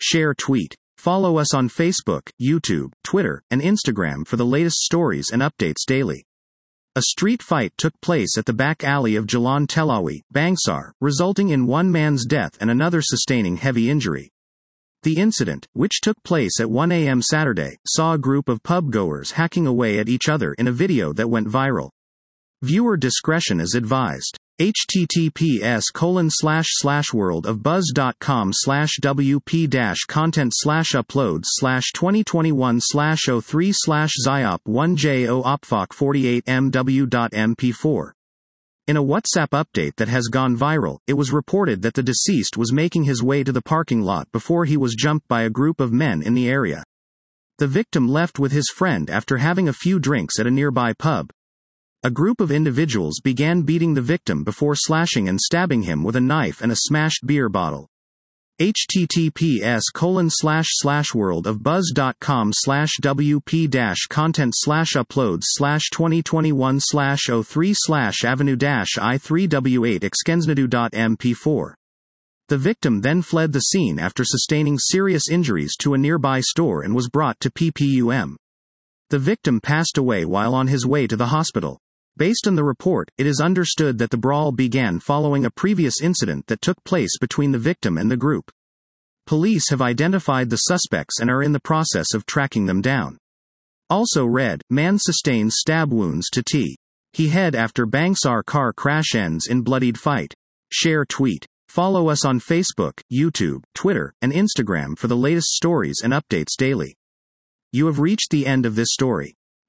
Share tweet. Follow us on Facebook, YouTube, Twitter, and Instagram for the latest stories and updates daily. A street fight took place at the back alley of Jalan Telawi, Bangsar, resulting in one man's death and another sustaining heavy injury. The incident, which took place at 1 a.m. Saturday, saw a group of pub-goers hacking away at each other in a video that went viral. Viewer discretion is advised. https://world-of buzz.com/wp-content/uploads/2021/03/zyop1jo-opfoc48mw.mp4. In a WhatsApp update that has gone viral, it was reported that the deceased was making his way to the parking lot before he was jumped by a group of men in the area. The victim left with his friend after having a few drinks at a nearby pub. A group of individuals began beating the victim before slashing and stabbing him with a knife and a smashed beer bottle. https://world-of-buzz.com/wp-content/uploads/2021/03/avenue-i3w8 exkensnadu.mp4. The victim then fled the scene after sustaining serious injuries to a nearby store and was brought to PPUM. The victim passed away while on his way to the hospital. Based on the report, it is understood that the brawl began following a previous incident that took place between the victim and the group. Police have identified the suspects and are in the process of tracking them down. Also read, man sustains stab wounds to he head after Bangsar car crash ends in bloodied fight. Share tweet. Follow us on Facebook, YouTube, Twitter, and Instagram for the latest stories and updates daily. You have reached the end of this story.